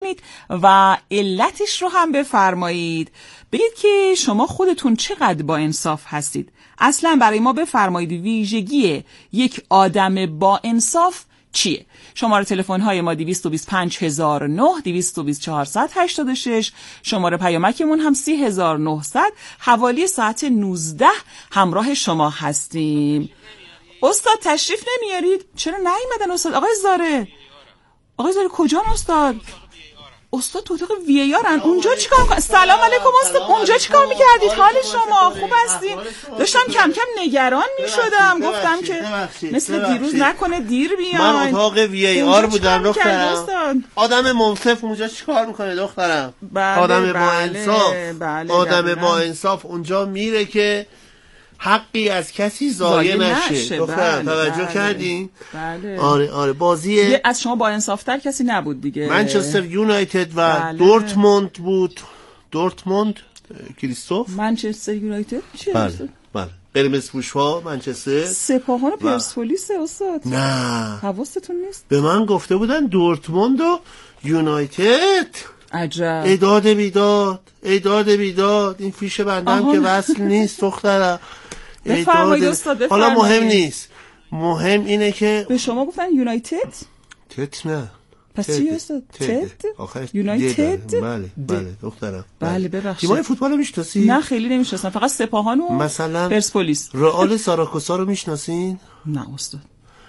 بکنید و علتش رو هم بفرمایید. بگید که شما خودتون چقدر با انصاف هستید. اصلا برای ما بفرمایید ویژگی یک آدم با انصاف چیه؟ شماره تلفن های ما 225009 222486، شماره پیامکمون هم 3900. حوالی ساعت 19 همراه شما هستیم. استاد تشریف نمیارید؟ چرا نیومدن استاد؟ آقای زاره کجا استاد؟ استاد تو اتاق وی آرن. اونجا چیکار می‌کنید؟ سلام علیکم استاد. اونجا چیکار می‌کردید؟ حال شما خوب هستین؟ داشتم کم کم نگران می‌شدم. گفتم که مثل دیروز نکنه دیر بیاین. من اتاق وی آر بودم دخترم. آدم منصف اونجا چیکار می‌کنه دخترم؟ آدم با انصاف. آدم با انصاف اونجا میره که حقی از کسی ضایع نشه. دخترم توجه کردین؟ بله. آره بازی از شما با انصافتر کسی نبود دیگه. منچستر یونایتد و دورتموند بود. دورتموند کریستوف منچستر یونایتد چیه؟ بله قرمز پوش‌ها منچستر سپاهان پرسپولیس استاد. نه حواستون نیست؟ به من گفته بودن دورتموند و یونایتد. عجب. ایداد بیداد این فیش بندم که وصل نیست دخترم. بفرمایید استاد بفرمایید. حالا مهم نیست، مهم اینه که به شما گفتن یونایتد؟ تت نه. پس چی استاد؟ تت؟ یونایتد؟ بله دخترم. بله ببخشید. تیمای فوتبال میشناسی؟ نه خیلی نمیشناسم، فقط سپاهان و مثلا پرسپولیس. رئال ساراکوسا رو میشناسین؟ نه استاد.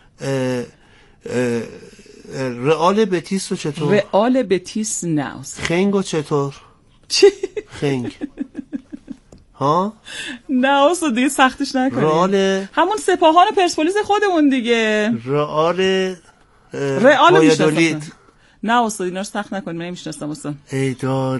رئال بتیس رو چطور؟ رئال بتیس نه استاد. خنگو چطور؟ چی؟ خنگ ها؟ نه استاد دیگه سختش نکنید. رئال همون سپاهان پرسپولیس خودمون دیگه. رئال میشناسم. نه استاد اینا رو سخت نکنید، من نمیشناسم استاد. ایداد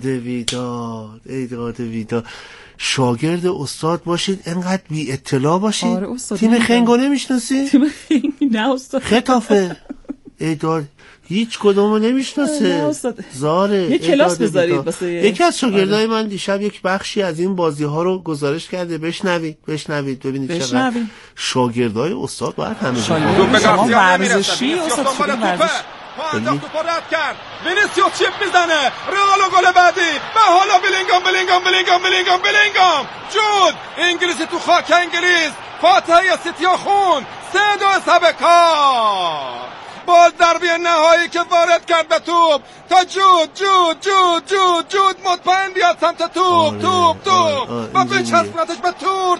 ویداد شاگرد استاد باشید انقدر بی اطلاع باشید. آره استاد. تیم خنگو نمیشناسی؟ تیم خنگ نه استاد. خطافه ایداد هیچ کدومو نمیشناسه. زاره یک کلاس بذارید واسه یکی از شاگردای من دیشب یک بخشی از این بازی ها رو گزارش کرده. بشنوید ببینید چقدر شاگردای استاد باید همه شما ورزشی استاد شما ورزش توپ رد کرد. وینیسیوس چیپ میزنه. رئال گل بعدی و حالا بلینگام جود انگلیسی تو خاک انگلیس فاتحه سیتیا خون 3-2 سبکار. بال ضربه نهایی که وارد کرد به توپ تا جود مطمئن بیاد سمت توپ و بچسبونتش به تور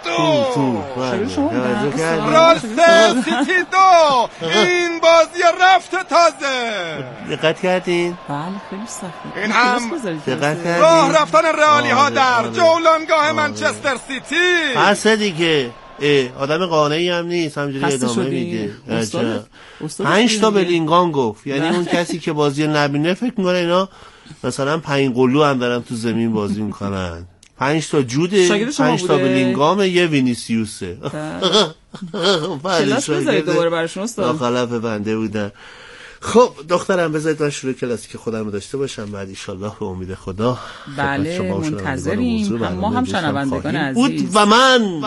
رال سیتی 2. این بازی رفت تازه. دقت کردین؟ بله خیلی سخته. این هم دقت کردین؟ راه رفتن رئالی ها در جولانگاه منچستر سیتی. هست دیگه آدم قانعی هم نیست، همجوری ادامه میده. 5 تا بلینگام گفت، یعنی اون کسی که بازی نبینه فکر میکنه اینا مثلا 5 قلو هم دارن تو زمین بازی میکنن. 5 تا جوده، 5 تا بلینگام، یه وینیسیوسه. کلاس بذارید دوباره براشون استاد. خلف بنده بودن. خب دخترم بذارید من شروع کلاسی که خودم رو داشته باشم، بعد انشالله به امید خدا بله منتظریم. ما هم شنوندگان عزیز بود و من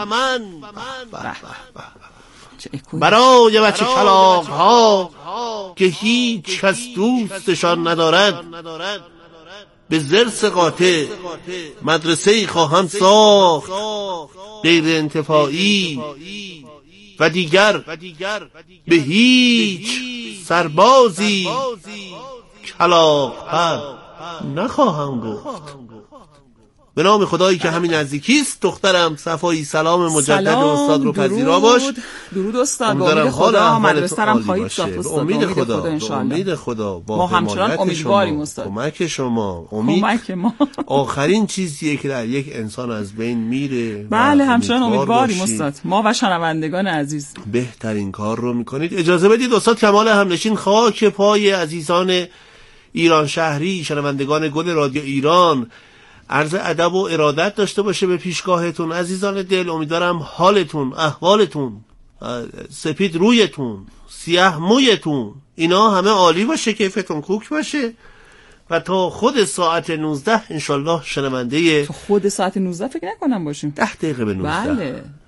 برای بچه کلاغ ها که هیچ کس دوستشان ندارد به زرس قاطع مدرسه‌ای خواهم ساخت غیر انتفاعی و دیگر به هیچ سربازی کلاغ پر نخواهم گفت. به نام خدایی که همین نزدیکیست. دخترم صفایی سلام مجدد استاد رو پذیرا باش. درود استاد. به امید خدا مدرسه‌ام خواهید ساخت استاد. امید خدا ما همچنان امیدواریم استاد. کمک شما کمک ما آخرین چیزیه که در یک انسان از بین میره. بله همچنان امیدواریم استاد. ما و شنوندگان عزیز بهترین کار رو میکنید. اجازه بدید استاد کمال همنشین خاک پای عزیزان ایران شهری، شنوندگان گل رادیو ایران، عرض ادب و ارادت داشته باشه به پیشگاهتون. عزیزان دل، امیدوارم حالتون، احوالتون، سپید رویتون، سیاه مویتون، اینا همه عالی باشه، کیفتون کوک باشه و تا خود ساعت 19 انشالله شنونده. تا خود ساعت 19 فکر نکنم باشیم. 10 دقیقه به 19. بله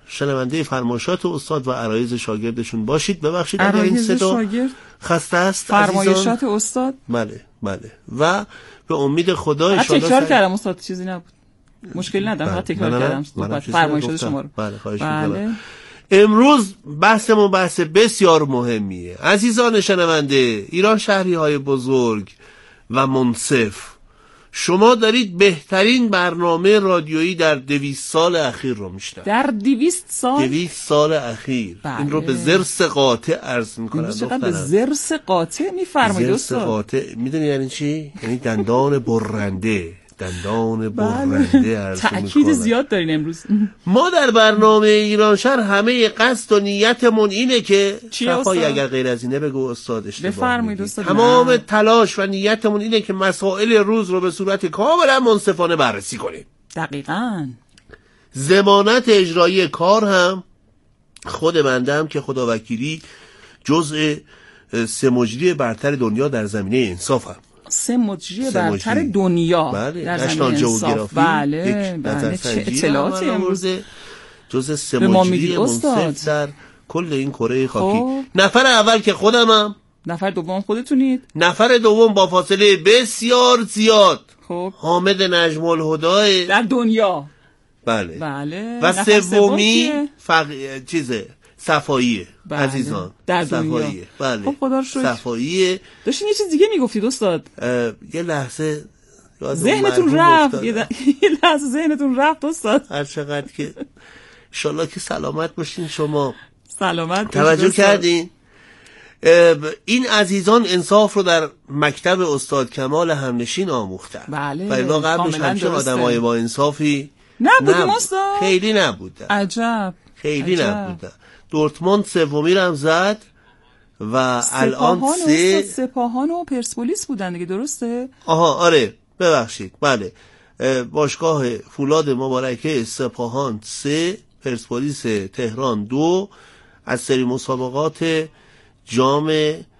شنونده فرمایشات استاد و عرایض شاگردشون باشید. ببخشید اگر این صدا خسته است فرمایشات استاد. بله و به امید خدا ان شاء الله تکرار کردم استاد، چیزی نبود، مشکلی ندارم، فقط تکرار کردم فرمایشات شما رو. بله خواهش می‌کنم. امروز بحثمون بحث بسیار مهمیه عزیزان شنونده، ایران شهری‌های بزرگ و منصف. شما دارید بهترین برنامه رادیویی در 200 سال اخیر رو میشنوید. در 200 سال اخیر. بله. این رو به زرس قاطع عرض میکنم. چقدر به زرس قاطع میفرمایید استاد؟ زرس قاطع میدونی یعنی چی؟ یعنی دندان برنده. برنده عرض میکنم. تأکید زیاد دارین امروز. ما در برنامه ایران شهر همه قصد و نیتمون اینه که صفایی اگر غیر از اینه بگو استاد اشتباه. بفرمایید استاد. تمام تلاش و نیتمون اینه که مسائل روز رو به صورت کاملا منصفانه بررسی کنیم. دقیقاً. ضمانت اجرایی کار هم خود بندم که خداوکیلی جزء 3 مجری برتر دنیا در زمینه انصافم. 3 مجری برتر دنیا در زمینه انصاف. بله چه اطلاعاتی امروز جزء 3 مجری منصف در کل این کره خاکی. نفر اول که خودمم، نفر دوم خودتونید، نفر دوم با فاصله بسیار زیاد حامد نجم الهدی در دنیا. بله و سومی صفاییه. بله. عزیزان در دنیا. بله. خب خدا رو شکر. صفاییه. داشتین یه چیز دیگه میگفتید استاد. یه لحظه ذهنتون رفت. یه لحظه ذهنتون رفت استاد. هر چقدر که انشالله که سلامت باشین شما. سلامت توجه کردین؟ این عزیزان انصاف رو در مکتب استاد کمال همنشین آموختن. بله. و اینا قبلش همچنین آدمای با انصافی نبودیم استاد. خیلی نبودن. عجب. خیلی نبودن. دورتموند سومی رو هم زد و الان 3 سپاهان و پرسپولیس بودن دیگه، درسته؟ آره ببخشید. بله باشگاه فولاد مبارکه سپاهان 3 پرسپولیس تهران 2 از سری مسابقات جام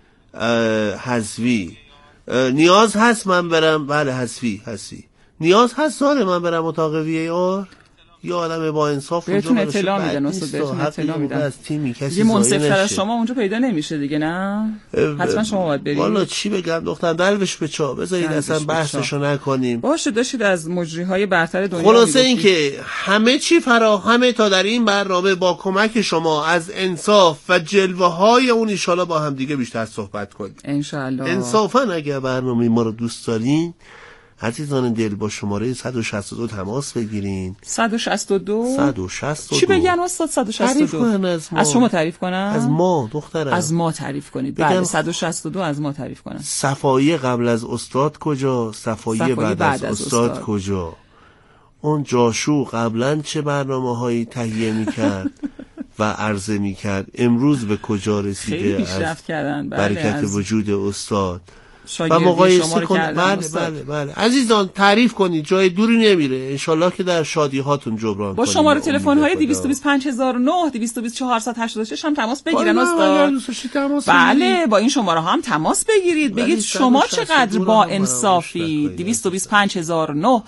حذفی. نیاز هست من برم؟ بله حذفی نیاز هست داره من برم اتاق وی آر؟ یا آدم با انصاف بهتون اطلاع میدن استاد، بهتون اطلاع میدن. از تیمی کسی یه منصفتر از شما اونجا پیدا نمیشه دیگه، نه؟ حتما شما باید برید. والا چی بگم دختر، دلوش به چا بذارید اصلا بحثشو نکنیم. باشه داشتید از مجریهای برتر دنیا. خلاصه این که همه چی فراهمه تا در این برنامه با کمک شما از انصاف و جلوه های اون ان شاءالله با هم دیگه بیشتر صحبت کنیم ان شاءالله. انصافا اگر برنامه ما رو دوست دارین عزیزان دل با شماره 162 تماس بگیرین. 162 چی بگن استاد؟ 162 از شما تعریف کنم؟ از ما دخترم. از ما تعریف کنید. بله 162 از ما تعریف کنن. صفایی قبل از استاد کجا؟ صفایی بعد از استاد کجا؟ اون جاشو قبلا چه برنامه‌هایی تهیه می‌کرد و عرضه می‌کرد، امروز به کجا رسیده؟ خیلی پیشرفت کردن. بله برکت وجود استاد و مقایسه کنید. بله عزیزان تعریف کنید، جای دوری نمیره. انشالله که در شادی هاتون جبران کنید. با شماره تلفن های 225009 220486 هم تماس بگیرن استاد. بله با این شماره ها هم تماس بگیرید، بگید شما چقدر با انصافید. 225009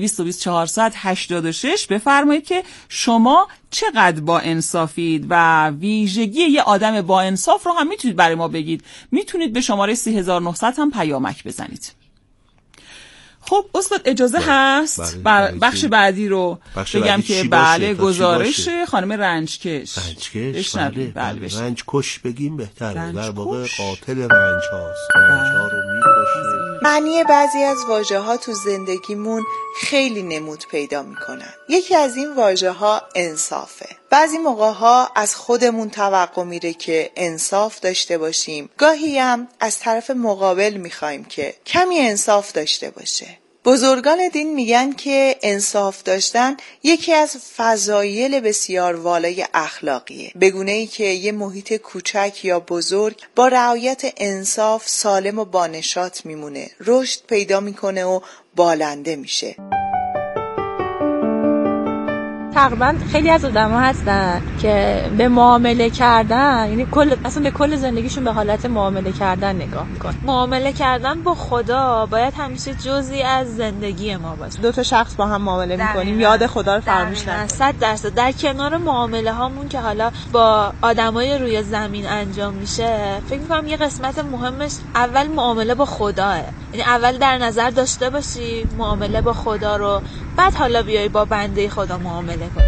220486 بفرمایید که شما چقدر با انصافید و ویژگی یه آدم با انصاف رو هم میتونید برای ما بگید. میتونید به شماره 3900 هم پیامک بزنید. خب استاد اجازه هست بخش بعدی رو بگم که بله گزارش خانم رنجکش. بله رنجکش بگیم بهتره، در واقع قاتل رنج هاست. رنج ها رو میکشه. معنی بعضی از واژه ها تو زندگیمون خیلی نمود پیدا میکنن. یکی از این واژه ها انصافه. بعضی موقع ها از خودمون توقع میره که انصاف داشته باشیم، گاهی هم از طرف مقابل میخوایم که کمی انصاف داشته باشه. بزرگان دین میگن که انصاف داشتن یکی از فضایل بسیار والای اخلاقیه، به گونه‌ای که یه محیط کوچک یا بزرگ با رعایت انصاف سالم و بانشاط میمونه، رشد پیدا میکنه و بالنده میشه. تقریبا خیلی از آدم‌ها هستن که به معامله کردن، یعنی اصلا به کل زندگیشون به حالت معامله کردن نگاه میکنن. معامله کردن با خدا باید همیشه جزئی از زندگی ما باشه. دو تا شخص با هم معامله میکنیم، یاد خدا رو فراموش نکنیم. 100% در کنار معامله هامون که حالا با آدمای روی زمین انجام میشه، فکر میکنم یه قسمت مهمش اول معامله با خداه. یعنی اول در نظر داشته باشی معامله با خدا رو، بعد حالا بیای با بنده خدا معامله کنی.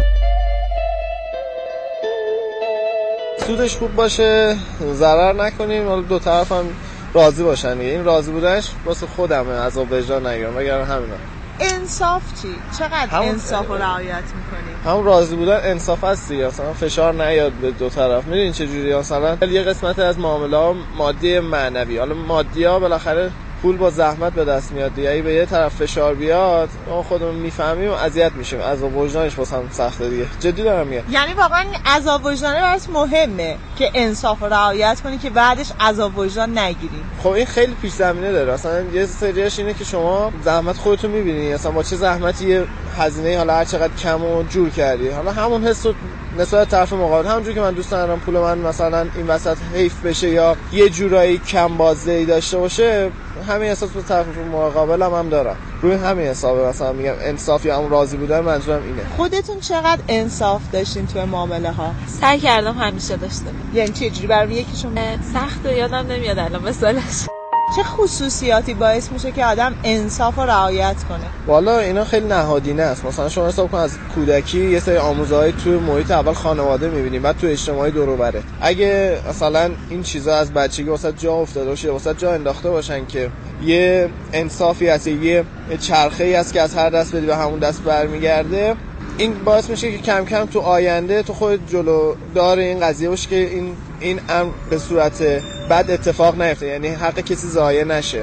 سودش خوب باشه، ضرر نکنیم، حالا دو طرف هم راضی باشن. این راضی بودنش واسه خودمه، عذاب وجدان نگیرم، وگرنه همینا. انصاف چی؟ چقدر انصاف رو رعایت میکنیم؟ همون راضی بودن انصاف هست دیگه، اصلا فشار نیاد به دو طرف. میدونین چه جوری؟ مثلا یه قسمت از معامله ها مادی معنوی، حالا مادی ها بالاخره پول با زحمت به دست میاد دیگه. اگه به یه طرف فشار بیاد ما خودمون میفهمیم و اذیت میشیم، عذاب وجدانش واسه هم سخته دیگه. جدی دارم میگم. یعنی واقعا عذاب وجدانه برات مهمه که انصاف رو رعایت کنی که بعدش عذاب وجدان نگیری. خب این خیلی پیش زمینه داره. اصلا یه سریاش اینه که شما زحمت خودتون میبینی، اصلا با چه زحمتی یه هزینه حالا هر چقدر کم و جور کردی، حالا همون حسو نسبت طرف مقابل. همونجوری که من دوست دارم پول من مثلا این وسط حیف بشه یا یه جورایی کم بازدهی داشته باشه، همین احساس به طرف مقابلم هم دارم. روی همین حسابه مثلا میگم انصاف یا اون راضی بودن، منظورم اینه. خودتون چقدر انصاف داشتین توی معامله ها؟ سعی کردم همیشه داشته. یعنی چه جوری؟ برای یکیشون سخت یادم نمیاد الان مثالش. چه خصوصیاتی باعث میشه که آدم انصاف رو رعایت کنه؟ والا اینا خیلی نهادینه است. مثلا شما حساب کن از کودکی یه سری آموزه‌های توی محیط اول خانواده می‌بینی، بعد تو اجتماعی دور و بره. اگه مثلا این چیزا از بچگی واسه جا افتاده باشه، واسه جا انداخته باشن که یه انصافی هست، یه چرخه‌ای هست که از هر دست بدی به همون دست برمیگرده، این باعث میشه که کم کم تو آینده تو خود جلودار این قضیه باشی که این امر به صورت بد اتفاق نیفته، یعنی حق کسی ضایع نشه.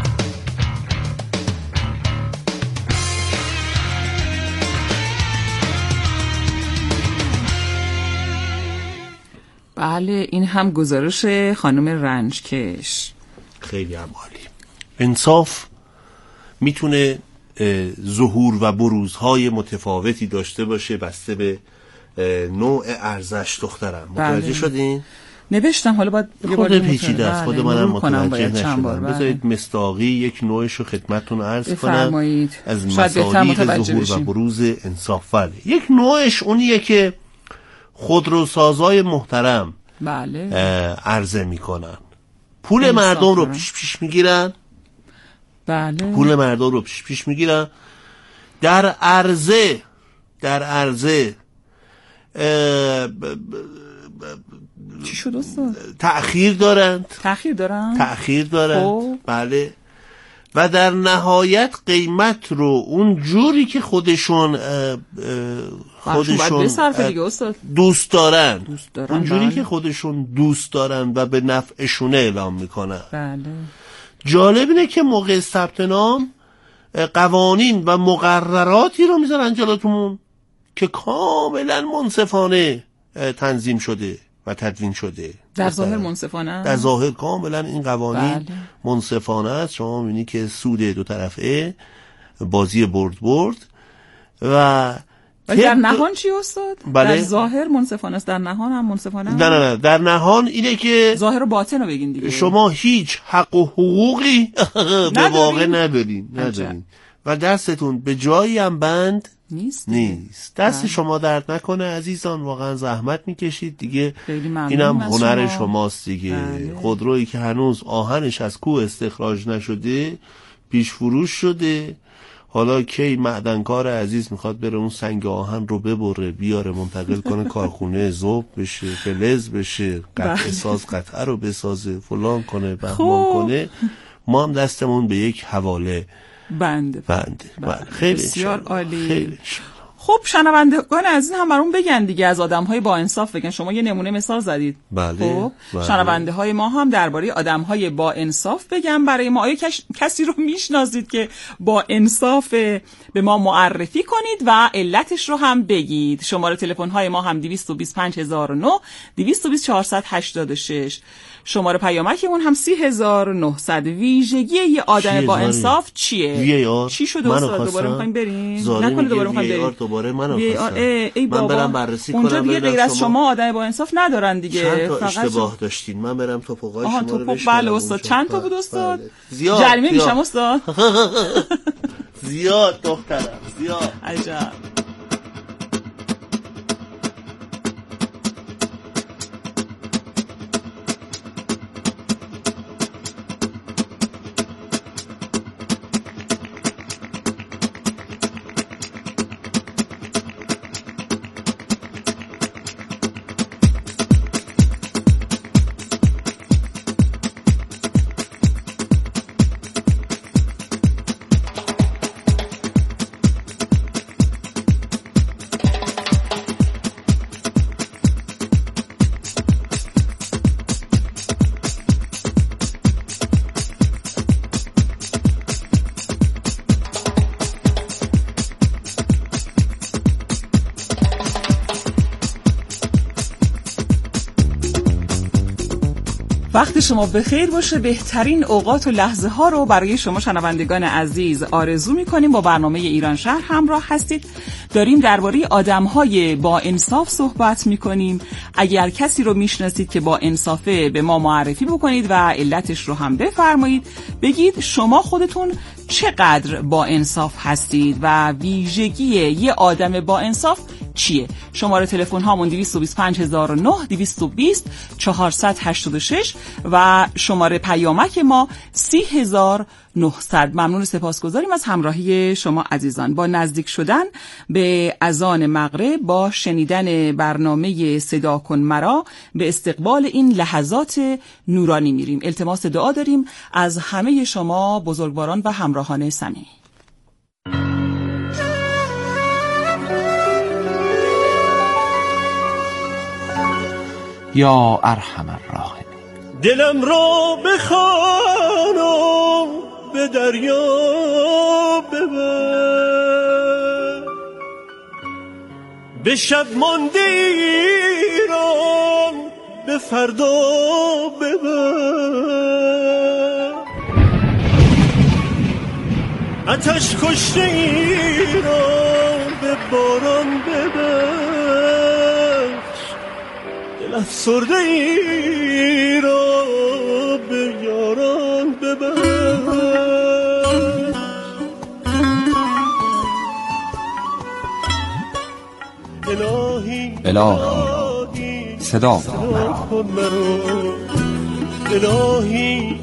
بله، این هم گزارش خانم رنجکش. خیلی هم عالی. انصاف میتونه ظهور و بروزهای متفاوتی داشته باشه بسته به نوع ارزش. دخترم متوجه شدین؟ نوشتم، حالا باید خود پیچیده است، خود منم متوجه نشدم. بذارید مستاقی یک نوعش رو خدمتتون عرض کنم از مصادیق ظهور و بروز انصاف. یک نوعش اونیه که خودروسازای محترم بله عرضه میکنن، پول مردم رو پیش میگیرن. بله، پول مردم رو پیش میگیرن، در عرضه چی شد استاد؟ تأخیر دارند. خب. بله. و در نهایت قیمت رو اون جوری که خودشون دوست دارن اون جوری که خودشون دوست دارن و به نفعشون اعلام میکنن. بله. جالب اینه که موقع ثبت نام قوانین و مقرراتی رو میذارن جلوتون که کاملا منصفانه تنظیم شده و تدوین شده. در ظاهر منصفانه، در ظاهر کاملا این قوانین منصفانه است. شما میبینی که سود دو طرفه، بازی برد و در نهان چی استاد؟ بله؟ در ظاهر منصفانه است، در نهان هم منصفانه؟ نه در نهان اینه که ظاهر و باطن رو بگین دیگه. شما هیچ حق و حقوقی به واقع ندارین و دستتون به جایی هم بند نیست. دست شما درد نکنه عزیزان، واقعا زحمت میکشید دیگه. اینم هنر شماست دیگه. خودرویی که هنوز آهنش از کوه استخراج نشده، پیش فروش شده، حالا کی معدنکار عزیز میخواد بره اون سنگ آهن رو ببره بیاره منتقل کنه کارخونه ذوب بشه، فلز بشه، قطعه ساز قطعه رو بسازه، فلان کنه، بهمان کنه، ما هم دستمون به یک حواله بنده. خیلی بسیار عالی. خیلی خب شنوندگان عزیز هم برام بگن دیگه، از آدم‌های با انصاف بگن. شما یه نمونه مثال زدید. بله. شنونده های ما هم درباره آدم‌های با انصاف بگن برای ما. آیا کسی رو میشناسید که با انصاف به ما معرفی کنید و علتش رو هم بگید. شماره تلفن های ما هم 225009 220486. شماره پیامکمون هم 30900. ویژگی یه آدم با انصاف چیه؟ چی شده استاد؟ دوباره می‌خوایم بریم؟ نکنه دوباره می‌خوایم بریم. دوباره منو خواستن. ای من برم بررسی کنم. اونجا دیگه غیر از شما آدم با انصاف ندارن دیگه. چند تا اشتباه داشتین؟ من برم توپقای شما رو بشکنم. بله استاد. چند تا بود استاد؟ زیاد. جریمه میشم استاد. زیاد دخترم زیاد. عجب. وقت شما بخیر باشه. بهترین اوقات و لحظه ها رو برای شما شنوندگان عزیز آرزو می‌کنیم. با برنامه ایران شهر همراه هستید. داریم درباره آدم‌های با انصاف صحبت می‌کنیم. اگر کسی رو میشناسید که با انصافه به ما معرفی بکنید و علتش رو هم بفرمایید. بگید شما خودتون چقدر با انصاف هستید و ویژگی یه آدم با انصاف چیه؟ شماره تلفن هامون 225009 220 486 و شماره پیامک ما 30900. ممنون، سپاسگزاریم از همراهی شما عزیزان. با نزدیک شدن به اذان مغرب، با شنیدن برنامه صدا کن مرا، به استقبال این لحظات نورانی میریم. التماس دعا داریم از همه شما بزرگواران و همراهان صمیمی. یا ارحم الراحمین. دلم را بخوانم به دریا ببر، به شب مانده ایران به فردا ببر، آتش کشته ایران به باران ببر، دل افسرده ای را به یاران ببر. الهی صدا کن مرا، الهی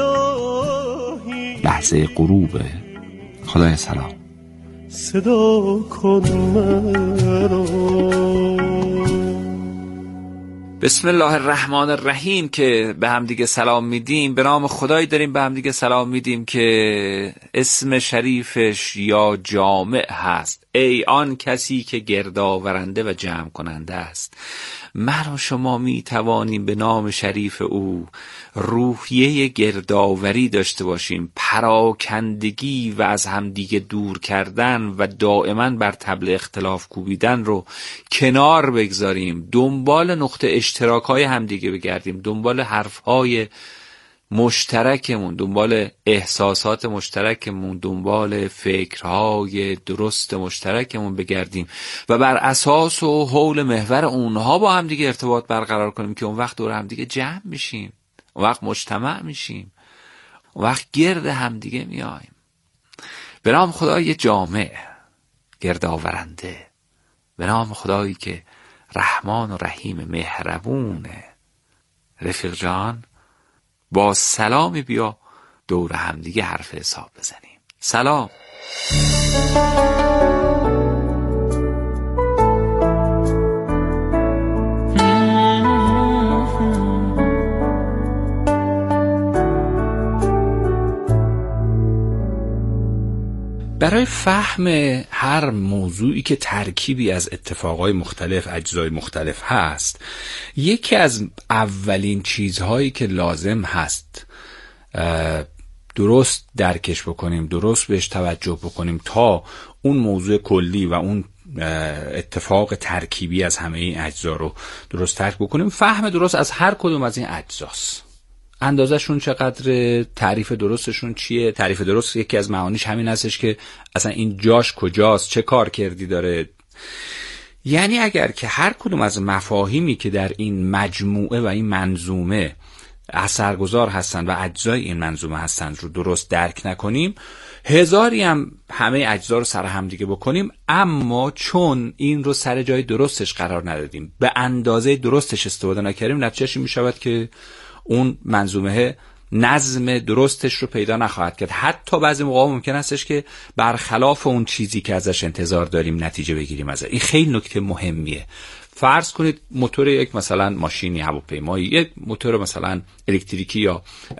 لحظه غروب. خدای سلام صدا کن مرا. بسم الله الرحمن الرحیم که به هم دیگه سلام میدیم. به نام خدایی داریم به هم دیگه سلام میدیم که اسم شریفش یا جامع هست. ای آن کسی که گردآورنده و جمع کننده است. من و شما می توانیم به نام شریف او روحیه گردآوری داشته باشیم، پراکندگی و از همدیگه دور کردن و دائما بر طبل اختلاف کوبیدن رو کنار بگذاریم، دنبال نقطه اشتراک‌های همدیگه بگردیم، دنبال حرف‌های مشترکمون، دنبال احساسات مشترکمون، دنبال فکرهای درست مشترکمون بگردیم و بر اساس و حول محور اونها با هم دیگه ارتباط برقرار کنیم که اون وقت دور هم دیگه جمع میشیم، اون وقت مجتمع میشیم، اون وقت گرد هم دیگه میایم. به نام خدای جامع گردآورنده، به نام خدایی که رحمان و رحیم مهربونه. رفیق جان با سلامی بیا دور هم دیگه حرف حساب بزنیم. سلام. برای فهم هر موضوعی که ترکیبی از اتفاقای مختلف، اجزای مختلف هست، یکی از اولین چیزهایی که لازم هست درست درکش بکنیم، درست بهش توجه بکنیم تا اون موضوع کلی و اون اتفاق ترکیبی از همه این اجزا رو درست درک بکنیم، فهم درست از هر کدوم از این اجزاست. اندازه‌شون چقدر، تعریف درستشون چیه؟ تعریف درست یکی از معانیش همین هستش که اصلا این جاش کجاست، چه کار کردی داره، یعنی اگر که هر کدوم از مفاهیمی که در این مجموعه و این منظومه اثرگذار هستند و اجزای این منظومه هستند رو درست درک نکنیم، هزاری هم همه اجزا رو سر هم دیگه بکنیم، اما چون این رو سر جای درستش قرار ندادیم، به اندازه درستش استفاده نکردیم، نتیجهش این میشود که اون منظومه نظم درستش رو پیدا نخواهد کرد. حتی بعضی موقع ممکن هستش که برخلاف اون چیزی که ازش انتظار داریم نتیجه بگیریم ازش. این خیلی نکته مهمیه. فرض کنید موتور یک مثلا ماشینی، هواپیمایی، یک موتور مثلا الکتریکی یا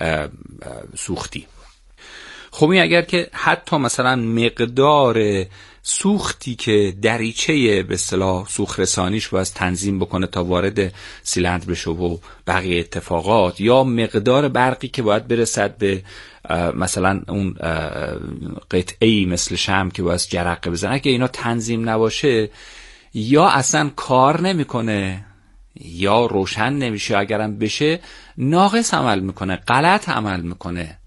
سوختی. خب این اگر که حتی مثلا مقدار سوختی که دریچه به اصطلاح سوخت رسانیش باید تنظیم بکنه تا وارد سیلندر بشه و بقیه اتفاقات، یا مقدار برقی که باید برسد به مثلا اون قطعه‌ای مثل شمع که باید جرقه بزنه، اگه اینا تنظیم نباشه یا اصلا کار نمیکنه یا روشن نمیشه، اگرم بشه ناقص عمل میکنه، غلط عمل میکنه.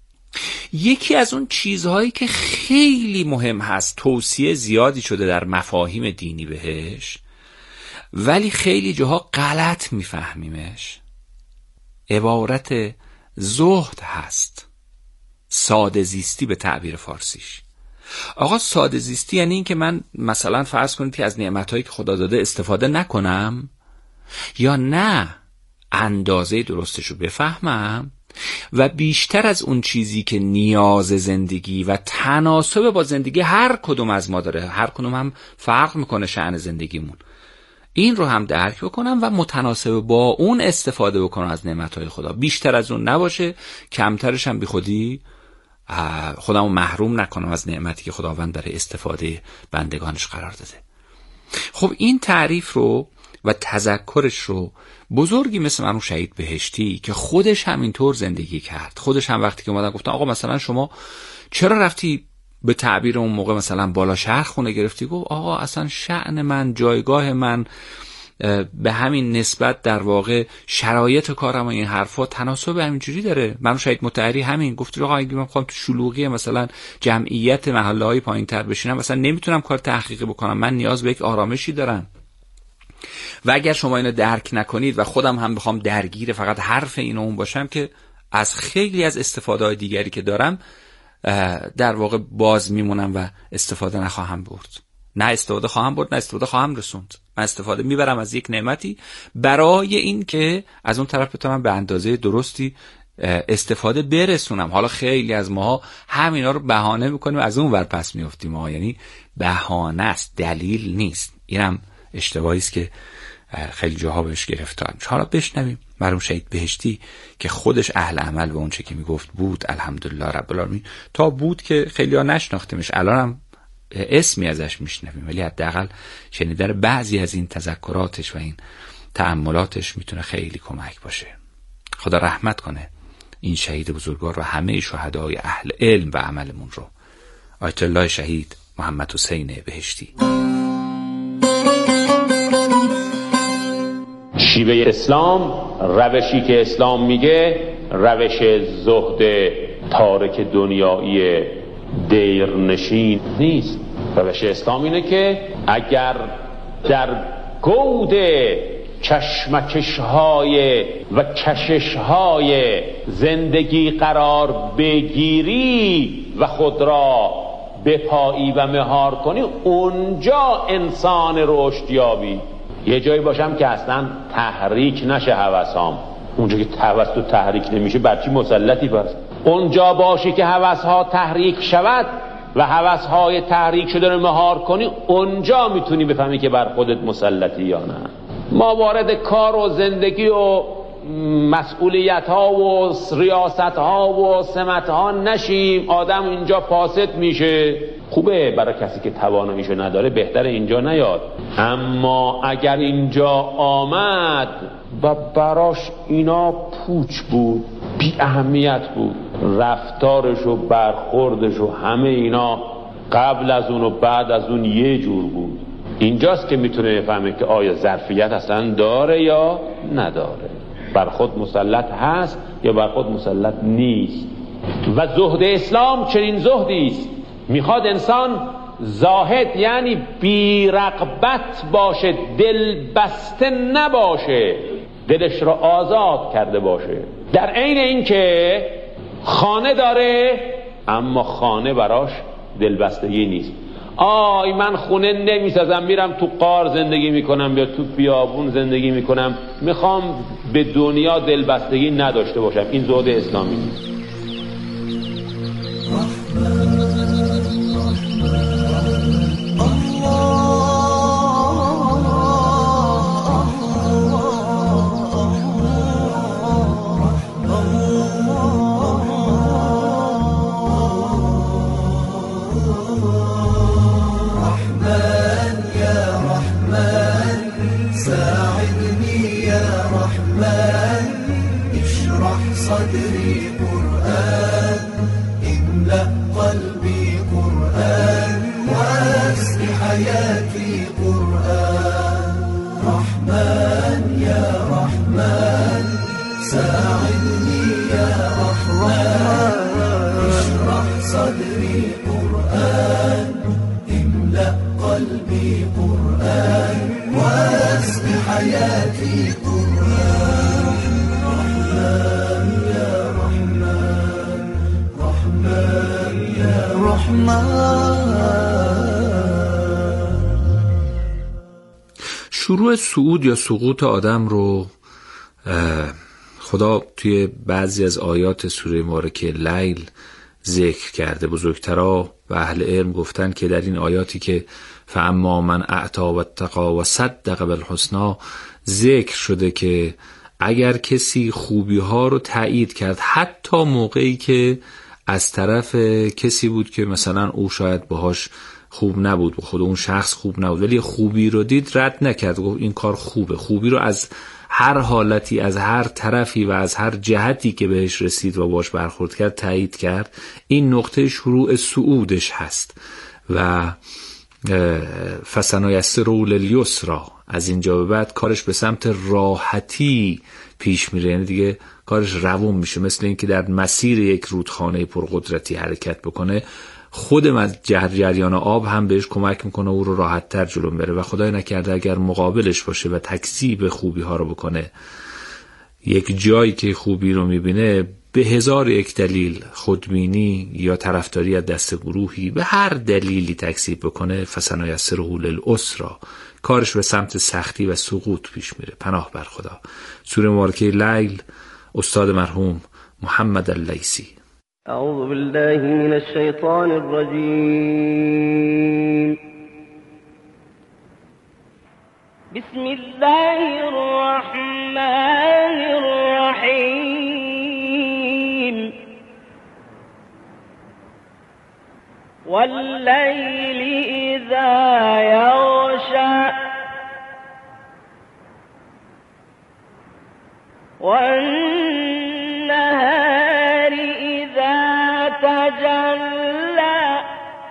یکی از اون چیزهایی که خیلی مهم هست، توصیه زیادی شده در مفاهیم دینی بهش، ولی خیلی جاها غلط میفهمیمش، عبارت زهد هست، ساده زیستی به تعبیر فارسیش. آقا ساده زیستی یعنی این که من مثلا فرض کنید که از نعمتهایی که خدا داده استفاده نکنم، یا نه اندازه درستش رو بفهمم و بیشتر از اون چیزی که نیاز زندگی و تناسب با زندگی هر کدوم از ما داره، هر کدوم هم فرق میکنه شأن زندگیمون، این رو هم درک بکنم و متناسب با اون استفاده بکنم از نعمتهای خدا. بیشتر از اون نباشه، کمترش هم بی خودی خودمو محروم نکنم از نعمتی که خداوند برای استفاده بندگانش قرار داده. خب این تعریف رو و تذکرش رو بزرگی مثل مرحوم شهید بهشتی که خودش هم اینطور زندگی کرد، خودش هم وقتی که اومدن گفتن آقا مثلا شما چرا رفتی به تعبیر اون موقع مثلا بالا شهر خونه گرفتی، گفت آقا اصلا شأن من، جایگاه من به همین نسبت در واقع شرایط کارم و این حرفا تناسب همینجوری داره. مرحوم شهید مطهری همین گفت آقا اگه من بخوام تو شلوغی مثلا جمعیت محله‌های پایین‌تر بشینم مثلا نمیتونم کار تحقیقی بکنم، من نیاز به یک آرامشی دارم. و اگر شما اینو درک نکنید و خودم هم بخوام درگیر فقط حرف اینو اون باشم که از خیلی از استفاده‌های دیگری که دارم در واقع باز میمونم و استفاده نخواهم برد. نه استفاده خواهم برد، نه استفاده خواهم رسوند. من استفاده میبرم از یک نعمتی برای این که از اون طرف بتونم به اندازه درستی استفاده برسونم. حالا خیلی از ماها همینا رو بهانه میکنیم، از اون ور پس میافتیم ها، یعنی بهانه است، دلیل نیست. اینم اشتباهی است که خیلی جاها بهش گرفتار. حالا بشنویم مرحوم شهید بهشتی که خودش اهل عمل به اون چه که میگفت بود. الحمدلله رب العالمین. تا بود که خیلی ها نشناختیمش، الان هم اسمی ازش میشنویم، ولی حداقل شنیدن بعضی از این تذکراتش و این تأملاتش میتونه خیلی کمک باشه. خدا رحمت کنه این شهید بزرگوار و همه شهدای اهل علم و عملمون رو. آیت الله شهید محمد حسین بهشتی. شیوه اسلام، روشی که اسلام میگه روش زهد تارک دنیایی دیرنشین نیست. روش اسلام اینه که اگر در گود کشمکش‌های و کشش‌های زندگی قرار بگیری و خود را بپایی و مهار کنی، اونجا انسان رشد یابی. یه جایی باشم که اصلا تحریک نشه هوسام، اونجا که هوس تو تحریک نمیشه برچی مسلطی پس؟ اونجا باشی که هوس‌ها تحریک شود و هوس‌های تحریک شده رو مهار کنی، اونجا میتونی بفهمی که بر خودت مسلطی یا نه. ما وارد کار و زندگی و مسئولیت‌ها و ریاست‌ها و سمت‌ها نشیم، آدم اینجا فاسد میشه. خوبه برای کسی که تواناییشو نداره، بهتره اینجا نیاد. اما اگر اینجا آمد و براش اینا پوچ بود، بی اهمیت بود، رفتارش و برخوردش و همه اینا قبل از اون و بعد از اون یه جور بود، اینجاست که میتونه بفهمه که آیا ظرفیت اصلا داره یا نداره، بر خود مسلط هست یا بر خود مسلط نیست. و زهد اسلام چنین زهدی است. میخواد انسان زاهد یعنی بی رغبت باشه، دل بسته نباشه، دلش رو آزاد کرده باشه. در عین اینکه خانه داره اما خانه براش دلبستگی نیست. من خونه نمیسازم، میرم تو غار زندگی میکنم یا تو بیابون زندگی میکنم، میخوام به دنیا دلبستگی نداشته باشم. این زهد اسلامی نیست. صدري قرآن املأ قلبي قرآن واسق حياتي قرآن رحمن يا رحمن ساعدني يا رحمن اشرح صدري قرآن املأ قلبي قرآن واسق حياتي قرآن شروع صعود یا سقوط آدم رو خدا توی بعضی از آیات سوره مبارکه لیل ذکر کرده. بزرگترا و اهل علم گفتن که در این آیاتی که فاما من اعطا و اتقا و صدق بالحسنی ذکر شده که اگر کسی خوبی ها رو تایید کرد، حتی موقعی که از طرف کسی بود که مثلا او شاید باهاش خوب نبود، با خود اون شخص خوب نبود، ولی خوبی رو دید رد نکرد، گفت این کار خوبه، خوبی رو از هر حالتی، از هر طرفی و از هر جهتی که بهش رسید و باش برخورد کرد تایید کرد، این نقطه شروع صعودش هست. و فسنیسره للیسری، از اینجا به بعد کارش به سمت راحتی پیش میره، یعنی دیگه کارش روون میشه، مثل اینکه در مسیر یک رودخانه پرقدرتی حرکت بکنه. خود جریان آب هم بهش کمک میکنه او رو راحت تر جلو بره و خدای نکرده اگر مقابلش باشه و تکذیب خوبی ها رو بکنه، یک جایی که خوبی رو میبینه به هزار یک دلیل خودبینی یا طرفداری از دست گروهی به هر دلیلی تکذیب بکنه، فسنیسره للعسری، کارش به سمت سختی و سقوط پیش میره. پناه بر خدا. سوره مبارکه لیل، استاد مرحوم محمد اللیثی. اعوذ بالله من الشیطان الرجیم. بسم الله الرحمن الرحیم. واللیل اذا یغشی والنهار اذا تجلی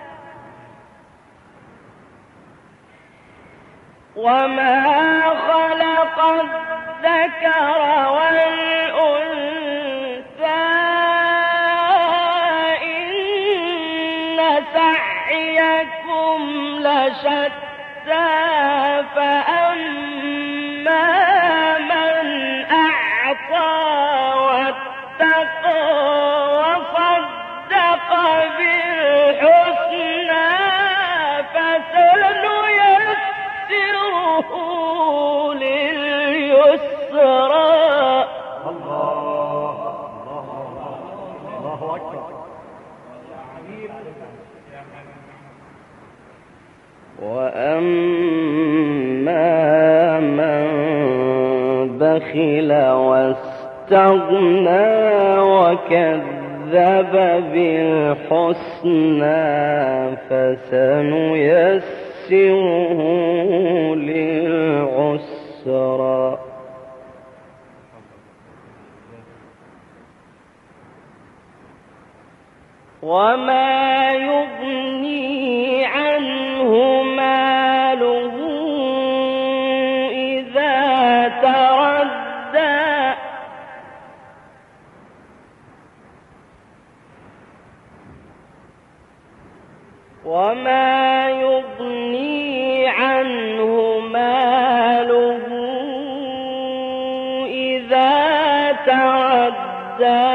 وما خلق الذكر والأنثى إن سعيكم لشتى فأما من أعطى واتقى وصدق بالحسنى فسنيسره لليسرى. الله أكبر. وأما من بخل واستغنى وكذب بالحسنى فسنيسره للعسرى. وما يغني عنه ماله إذا تردى وما يغني عنه ماله إذا تعدى